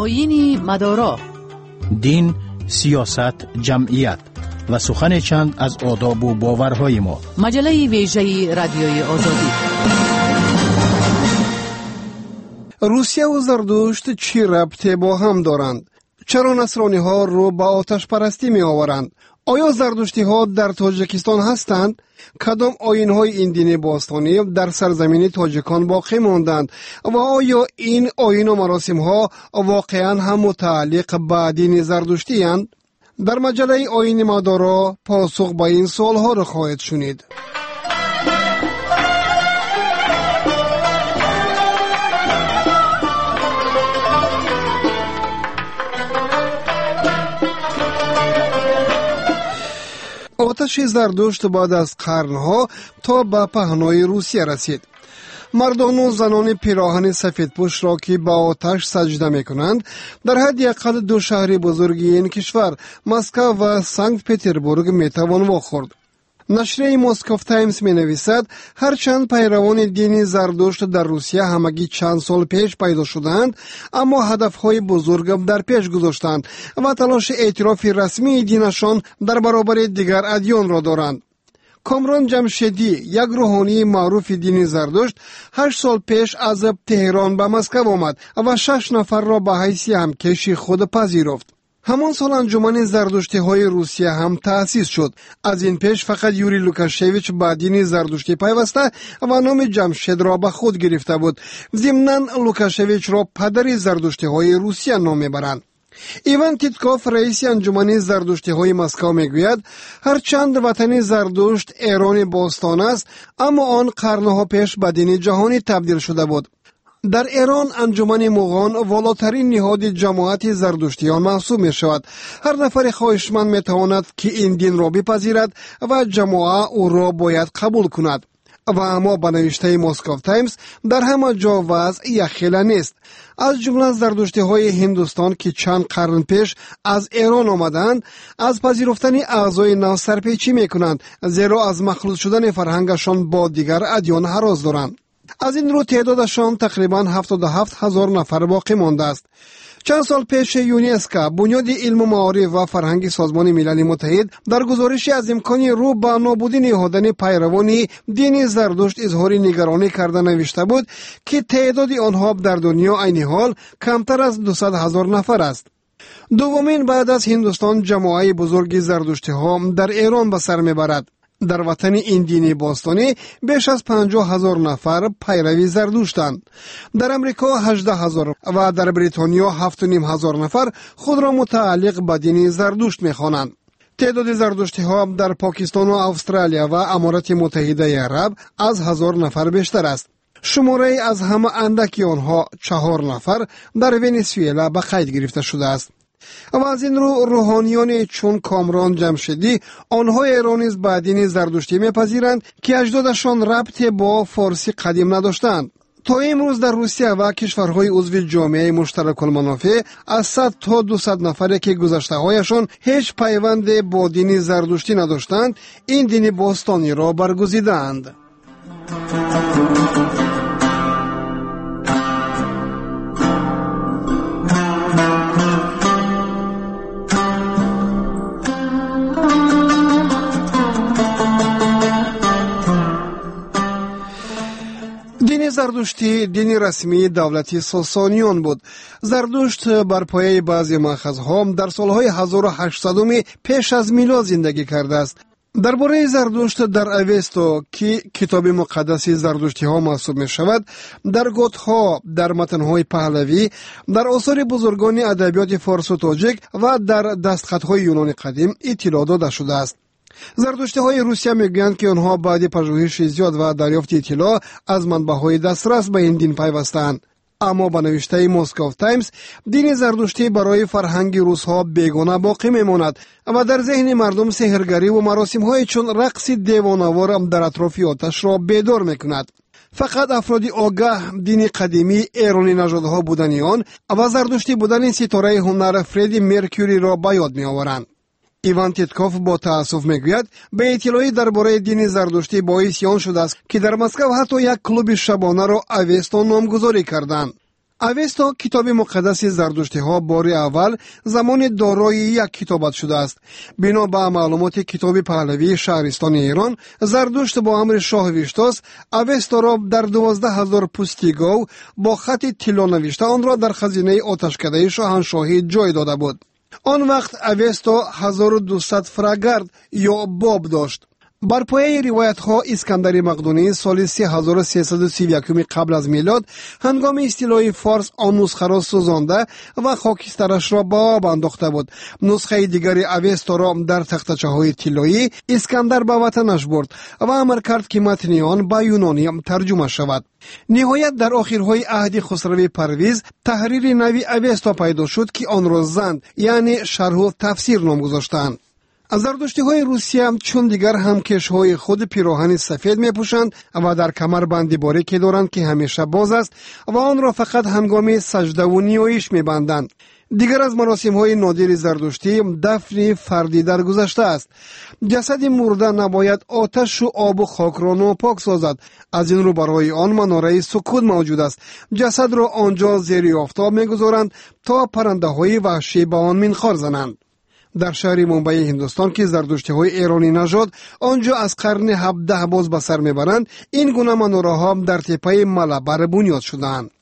آیین مدارا، دین، سیاست، جمعیت و سخن چند از آداب و باورهای ما. مجله ویژه رادیوی آزادی. روسیه و زردشت چی ربطی با هم دارند؟ چرا نصرانی ها رو با آتش پرستی می آورند؟ آیا زردشتی ها در تاجیکستان هستند؟ کدام آیین های این دین باستانی در سرزمین تاجیکان باقی ماندند و آیا این آیین و مراسم ها واقعا هم متعلق به دین زردشتی اند؟ در مجله آیین مدارا پاسخ به این سوال ها را خواهید شنید. آتش زردشت بعد از قرنها تا به پهنای روسیه رسید. مردان و زنان پیراهن سفیدپوش را که به آتش سجده می کنند در حداقل دو شهر بزرگی این کشور، مسکو و سنت پتربورگ می توان واخورد. نشریه مسکو تایمز می نویسد هرچند پیروان دین زردشت در روسیه همگی چند سال پیش پیدا شدند، اما هدفهای بزرگ در پیش گذاشتند و تلاش اعتراف رسمی دینشان در برابر دیگر ادیان را دارند. کامران جمشیدی، یک روحانی معروف دین زردشت، 8 سال پیش از تهران به مسکو آمد و 6 نفر را به حیث همکش خود پذیرفت. همان سال انجمن زردشتی های روسیه هم تأسیس شد. از این پیش فقط یوری لوکاشویچ به دین زردشتی پیوسته و نام جمشید را به خود گرفته بود. ضمناً لوکاشویچ را پدر زردشتی های روسیه نام میبرند. ایوان تیتکوف، رئیس انجمن زردشتی های مسکو میگوید هرچند وطن زردشت ایران باستان است، اما آن قرنها پیش به دین جهانی تبدیل شده بود. در ایران انجمن مغان والاترین نهاد جماعت زردشتیان محسوب می شود. هر نفر خواهشمند می تواند که این دین را بپذیرد و جماعت او را باید قبول کند. و اما به نوشته مسکو تایمز در همه جا وضع یخیله نیست. از جمله زردشتی های هندوستان که چند قرن پیش از ایران آمدند از پذیرفتن اعضای نو سرپیچی می کنند، زیرا از مخلوط شدن فرهنگشان با دیگر ادیان هراس دارند. از این رو تعدادشان تقریباً 77,000 نفر باقی مانده است. چند سال پیش یونسکو، بنیاد علم و معارف و فرهنگ سازمان ملل متحد، در گزارشی از امکان رو به نابودی نهادن پیروان دین زردشت اظهار نگرانی کرده نوشته بود که تعداد آنها در دنیا عین حال کمتر از 200,000 نفر است. دومین بعد از هندوستان جماعت بزرگ زردشتی ها در ایران به سر میبرد. در وطن این دین باستانی بیش از 50,000 نفر پیروی زردشتند. در امریکا 18,000 و در بریتانیا 7,500 نفر خود را متعلق به دین زردشت می‌خوانند. تعداد زردشتی ها در پاکستان و استرالیا و امارات متحده عرب از 1000 نفر بیشتر است. شماره از همه اندکی آنها 4 نفر در ونزوئلا به قید گرفته شده است. اما از این رو روحانیان چون کامران جمشیدی آنها ایرانی به دین زردشتی میپذیرند که اجدادشان ربط با فارسی قدیم نداشتند. تا امروز در روسیه و کشورهای عضو جامعه مشترک المنافع از 100 تا 200 نفری که گذشته هایشان هیچ پیوند با دین زردشتی نداشتند این دین باستانی را برگزیدند. زردشتی دین رسمی دولتی ساسانیان بود. زردشت بر پایه بعضی مأخذها در سالهای 1800 پیش از میلاد زندگی کرده است. درباره زردشت در اوستا که کتاب مقدس زردشتی ها محسوب می شود، در گوتها، در متنهای پهلوی، در آثار بزرگان ادبیات فارس و تاجیک و در دستخطهای یونان قدیم اطلاع داده شده است. زردشتی های روسیه میگویند که آنها بعد پژوهش زیاد و دریافت اطلاع از منبع‌های دسترس به این دین پیوستند. اما به نوشته مسکو تایمز دین زردشتی برای فرهنگ روس‌ها بیگانه باقی میماند و در ذهن مردم سحرگری و مراسم‌های چون رقص دیوانه‌وار در اطراف آتش را بیدار میکند. فقط افرادی آگاه دین قدیمی ایرانی نژادها بودن آن و زردشتی بودن ستاره هنر فردی مرکوری را به یاد میآورند. ایوان تیتکوف با تأسف میگوید به اطلاعی درباره دین زردشتی باعث آن شده است که در مسکو حتی یک کلوب شبانه را اوستا نامگذاری کردند. اوستا کتاب مقدس زردشتی ها بار اول زمان دارای یک کتابت شده است. بنا به معلومات کتاب پهلوی شهرستان ایران، زردشت با امر شاه ویشتاس اوستا را در 12,000 پوستی گاو با خط طلا نوشته آن را در خزینه آتشکده شاهنشاهی جای داده بود. آن وقت اوستا 1200 فرگرد یا باب داشت. بر پایه روایت ها اسکندر مقدونی سال 3331 قبل از میلاد هنگام استیلای فارس آن نسخه را سوزانده و خاکسترش را به آب انداخته بود. نسخه دیگری اوستا را در تختچه های طلایی اسکندر به وطنش برد و امر کرد که متن آن به یونانی ترجمه شود. نهایت در آخرهای عهد خسرو پرویز تحریر نوی اوستا پیدا شد که آن را زند یعنی شرح و تفسیر نام گذاشتند. از زردشتی های روسیه چون دیگر هم کشهای خود پیراهن سفید می پوشند و در کمر بندی باریکی دارند که همیشه باز است و آن را فقط هنگام سجده و نیایش می بندند. دیگر از مراسم های نادر زردشتی دفن فردی در گذشته است. جسد مرده نباید آتش و آب و خاک را ناپاک سازد. از این رو برای آن مناره سکوت موجود است. جسد را آنجا زیر آفتاب می گذارند تا پرنده های وحشی به آن منخار زنند. در شهر ممبئی هندوستان که زردشتی های ایرانی نژاد آنجا از قرن 17 باز به سر میبرند، این گونه مناره‌ها در تپه ملبر بنیاد شدند.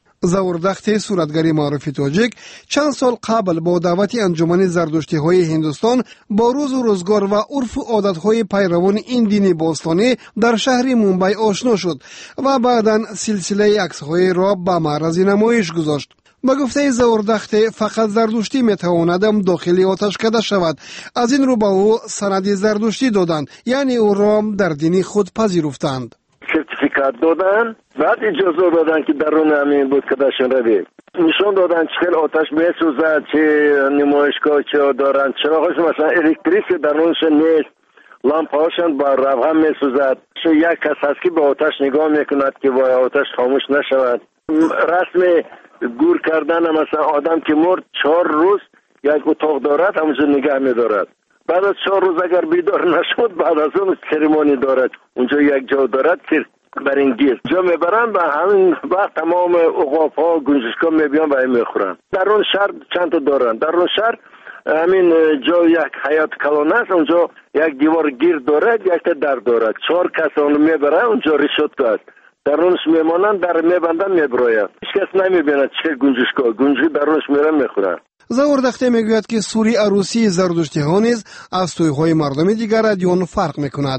زوردخت صورتگری معروف تاجیک چند سال قبل با دعوت انجمن زردشتی های هندوستان با روز و روزگار و عرف و عادت های پیروان این دین باستانی در شهر ممبئی آشنا شد و بعداً سلسله عکس های را به معرض نمایش گذاشت. با گفته زوردخت فقط زردشتی میتواند داخل آتشکده شود. از این رو به او سند زردشتی دادند، یعنی او را در دین خود پذیرفتند. سرتیفیکات دادن، بعد اجازه دادن که درون همین بودکدهشون روید. نشون دادن چه آتش میسوزد، چه نمایشگاه چه دارن، چراغش مثلا الکتریسی درونش نیست، لامپاشون با روغن میسوزد. یک کس هست که به آتش نگاه میکند که وای آتش خاموش نشود. رسم گور کردن مثلا آدم که مرد 4 روز یک اتاق دارد همونجا نگه میدارد. بعد از 4 روز اگر بیدار نشد بعد از اون سریمونی دارد، اونجا یک جا دارد که بر این گیر جا میبرن و همین وقت تمام عقاب ها گنجشکا میبیان و میخورن. در اون شهر چند تا دارن. در اون شهر همین جا یک حیات کلان است، اونجا یک دیوار گیر دارد، یک تا در دارد. 4 کس اون میبرن، اونجا ریشوتکا است. درونش میمانند، در میبندن میبراید. هیچ کس نمیبیند چه گنجشکا درونش میرن میخورن. زوردخته میگوید که سوری عروسی زردشتی ها نیز از تویهای مردم دیگر ادیان فرق میکند.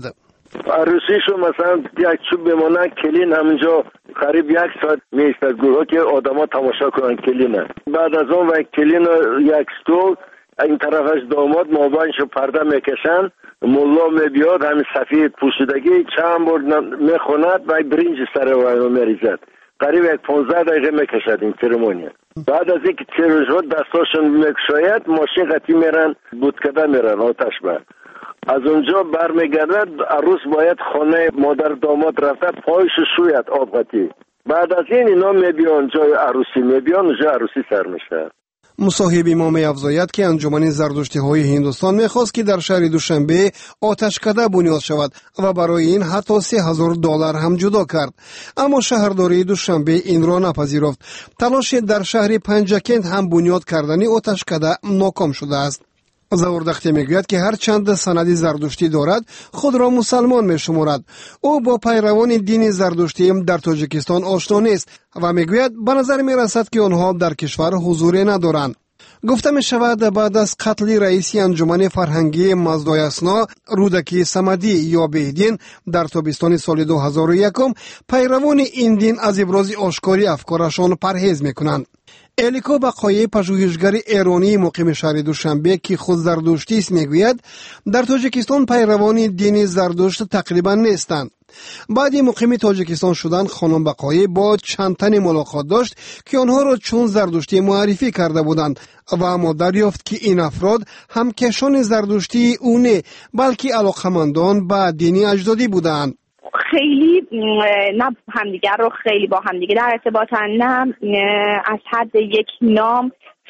عروسیشو مثلا یک چوب بمانند کلین همینجا قریب 1 ساعت میایستد گروه که آدما تماشا کنن کلینه. بعد از اون و کلین یک استول این طرفش داماد مابینشو پرده میکشن، مولا میبیاد همین سفید پوشیدگی چند بار میخوند و برنج سر وایو میریزد. قریب 15 دقیقه میکشد این سرمونی. بعد از اینکه چروژها دستاشون میکشاید ماشین قطعی میرن بودکده میرن آتش بر. از اونجا برمیگردد عروس باید خانه مادر داماد رفته پایش شوید آب قطعی. بعد از این اینا میبیان جای عروسی میبیان اونجا عروسی سر میشه. مصاحب ما می‌افزاید که انجمن زردشتی های هندوستان می‌خواست که در شهر دوشنبه آتشکده بنیاد شود و برای این حتی $3,000 هم جدا کرد، اما شهرداری دوشنبه این را نپذیرفت. تلاش در شهر پنجکند هم بنیاد کردن آتشکده ناکام شده است. زوردختی میگوید که هر چند سند زردشتی دارد خود را مسلمان میشمارد. او با پیروان دین زردشتی در تاجیکستان آشنا نیست و میگوید به نظر میرسد که آنها در کشور حضور ندارند. گفته می شود بعد از قتل رئیس انجمن فرهنگی مزدای اسنا رودکی صمدی یا بهدین در تابستان سال 2001 پیروان این دین از ابراز آشکاری افکارشان پرهیز میکنند. الیکو بقایی پژوهشگر ایرانی مقیم شهر دوشنبه که خود زردشتی است میگوید در تاجیکستان پیروان دین زردشت تقریبا نیستند. بعد مقیم تاجیکستان شدن خانم بقایی با چند تن ملاقات داشت که آنها را چون زردشتی معرفی کرده بودند و اما دریافت که این افراد هم کشان زردشتی او نه بلکه علاقمندان به دین اجدادی بودند. خیلی نه همدیگر رو خیلی با همدیگه در ارتباطن، نه از حد یک نام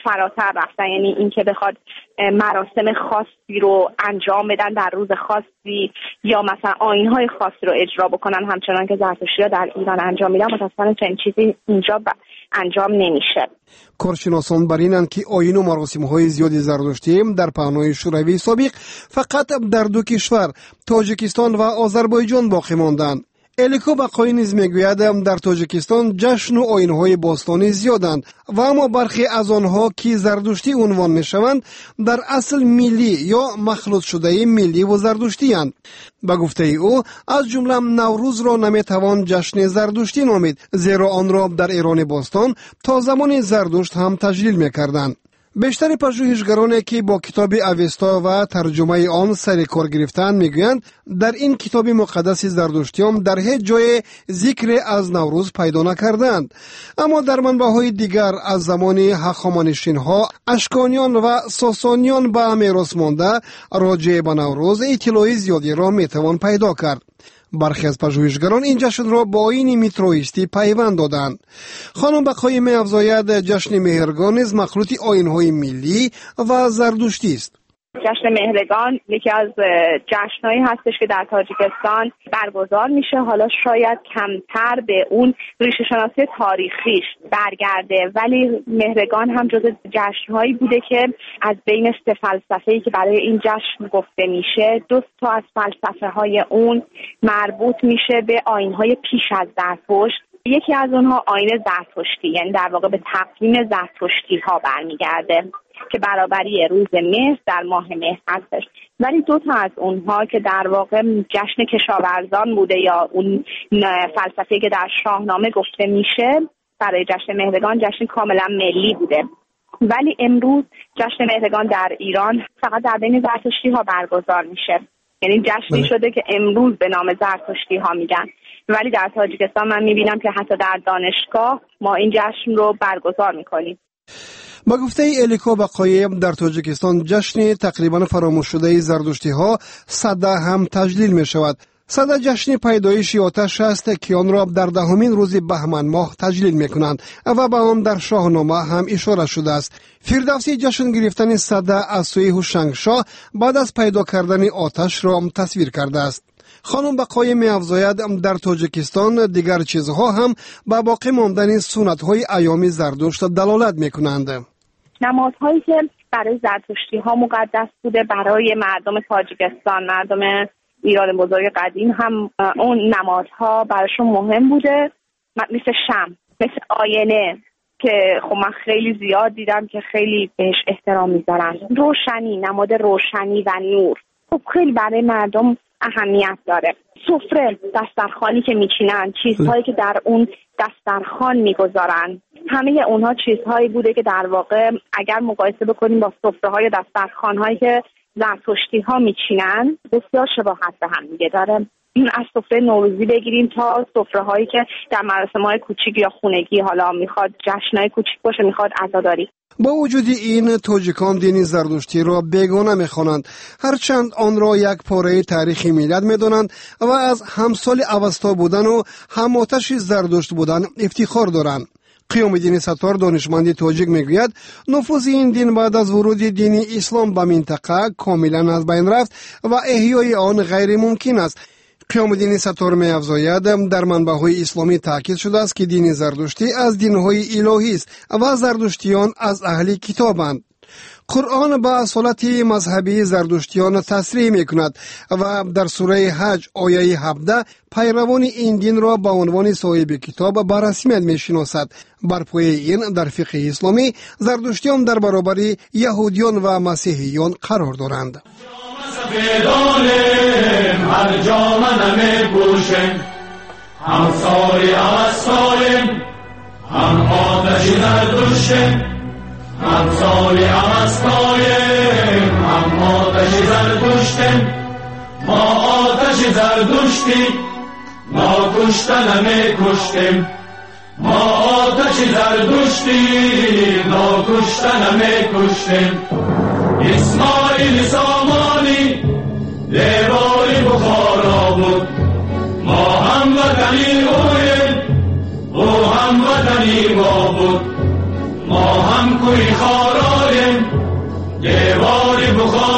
فراتر رفتن، یعنی اینکه بخواد مراسم خاصی رو انجام بدن در روز خاصی یا مثلا آیین‌های خاصی رو اجرا بکنن همچنان که زرتشتی‌ها در ایران انجام میدن. متأسفانه چنین چیزی اینجا انجام نمیشه. کارشناسان بر اینند که آیین و مراسم‌های زیادی زرتشتی در پهنای شوروی سابق فقط در دو کشور تاجیکستان و آذربایجان باقی ماندند. الیکو بقایی نیز میگوید در تاجیکستان جشن و آیین‌های باستانی زیادند و اما برخی از آنها که زرتشتی عنوان میشوند در اصل ملی یا مخلوط شده ملی و زرتشتی اند. به گفته او از جمله نوروز را نمیتوان جشن زرتشتی نامید، زیرا آن را در ایران باستان تا زمان زرتشت هم تجلیل میکردند. بیشتر پژوهشگرانی که با کتاب اوستا و ترجمه آن سر کار گرفتند میگویند در این کتاب مقدس زرتشتیان در هیچ جای ذکر از نوروز پیدا نکردند، اما در منبع‌های دیگر از زمان هخامنشی‌ها، اشکانیان و ساسانیان به میراث مانده راجع به نوروز اطلاع زیادی را میتوان پیدا کرد. برخی از پژوهشگران این جشن را با آیین میترویستی پیوند دادند. خانم بقایی می‌افزاید جشن مهرگان نیز مخلوط آیین‌های ملی و زرتشتی است. جشن مهرگان یکی از جشن‌هایی هستش که در تاجیکستان برگزار میشه. حالا شاید کمتر به اون ریشه شناسی تاریخیش برگرده، ولی مهرگان هم جزو جشن‌هایی بوده که از بین 3 فلسفه‌ای که برای این جشن گفته میشه، 2 تا از فلسفه‌های اون مربوط میشه به آیین‌های پیش از زرتشت. یکی از اونها آیین زرتشتی، یعنی در واقع به تقویم زرتشتی‌ها برمیگرده که برابری روز مهر در ماه مهر هستش. ولی 2 تا از اونها که در واقع جشن کشاورزان بوده یا اون فلسفه‌ای که در شاهنامه گفته میشه، برای جشن مهرگان جشن کاملا ملی بوده. ولی امروز جشن مهرگان در ایران فقط در بین زرتشتی‌ها برگزار میشه، یعنی جشنی شده که امروز به نام زرتشتی‌ها میگن. ولی در تاجیکستان من میبینم که حتی در دانشگاه ما این جشن رو برگزار میکنیم. با گفته الیکو بقایی در تاجیکستان جشن تقریبا فراموش شده زرتشتی‌ها سده هم تجلیل می شود. سده جشن پیدایش آتش است که آن را در 10مین روز بهمن ماه تجلیل می کنند و به آن در شاهنامه هم اشاره شده است. فردوسی جشن گرفتن سده از سوی هوشنگشاه بعد از پیدا کردن آتش را تصویر کرده است. خانم بقایی می‌افزاید در تاجیکستان دیگر چیزها هم به باقی ماندن سنت‌های ایام زرتشت دلالت می‌کنند. نمادهایی که برای زرتشتی‌ها مقدس بوده برای مردم تاجیکستان، مردم ایران بزرگ قدیم هم اون نمادها براشون مهم بوده، مثل شمع، مثل آینه که خب من خیلی زیاد دیدم که خیلی بهش احترام می‌ذارن. روشنی، نماد روشنی و نور خب خیلی برای مردم اهمیت داره. سفره، دسترخوانی که میچینن، چیزهایی که در اون دسترخوان میگذارن، همه اونها چیزهایی بوده که در واقع اگر مقایسه بکنیم با سفره‌های دسترخوان‌هایی که زرتشتی‌ها میچینن بسیار شباهت به هم دیگه داره. از سفره نوروزی بگیریم تا سفره‌هایی که در مراسم‌های کوچیک یا خونگی، حالا میخواد جشن‌های کوچیک باشه، میخواد عزاداری. با وجود این تاجیکان دین زرتشتی را بیگانه می‌خوانند، هرچند آن را یک پاره تاریخی میلاد می‌دانند و از همسال اوستا بودن و هم آتش زرتشت بودن افتخار دارند. قیام الدین ستار دانشمند تاجیک میگوید نفوذ این دین بعد از ورود دین اسلام به منطقه کاملا از بین رفت و احیای آن غیر ممکن است. قیام الدین ستار می‌افزاید در منبع‌های اسلامی تاکید شده است که دین زرتشتی از دین‌های الهی است و زرتشتیان از اهل کتابند. قرآن به اصالت مذهبی زرتشتیان تصریح می‌کند و در سوره حج آیه 17 پیروان این دین را به عنوان صاحب کتاب به رسمیت می‌شناسد. بر پایه این در فقه اسلامی زرتشتیان در برابر یهودیان و مسیحیان قرار دارند. هر جا منم گوشم همسای اوستایم هم آتشی زرتشتم همسای اوستایم هم آتشی زرتشتم ما آتشی زرتشتی ما کشتنم کشتم ما آتشی زرتشتی ما کشتنم کشتم اسماعیل سامانی دیواری بخارا بود ما هم وطنی اویم او هم وطنی ما بود ما هم کوی خارا رخان